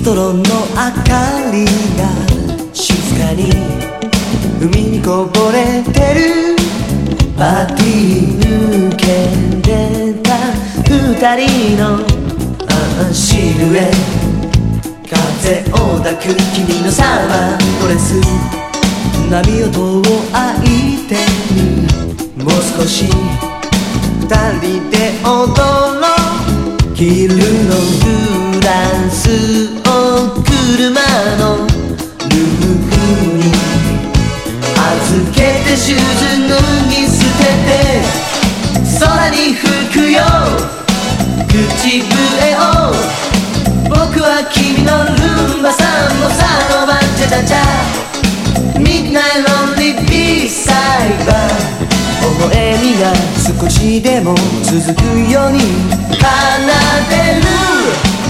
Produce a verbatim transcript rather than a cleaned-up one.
ストロンの明かりが静かに海にこぼれてる。パーティー抜け出た二人のシルエット、風を抱く君のサーバードレス、波音を相手にもう少し二人で踊ろう。昼のフランスを車のルーフに預けてシューズ脱ぎ捨てて空に吹くよ口笛を。僕は君のルンバサンボサノバチャチャチャミッドナイトロンリービーサイバー、微笑みが少しでも続くように奏でる。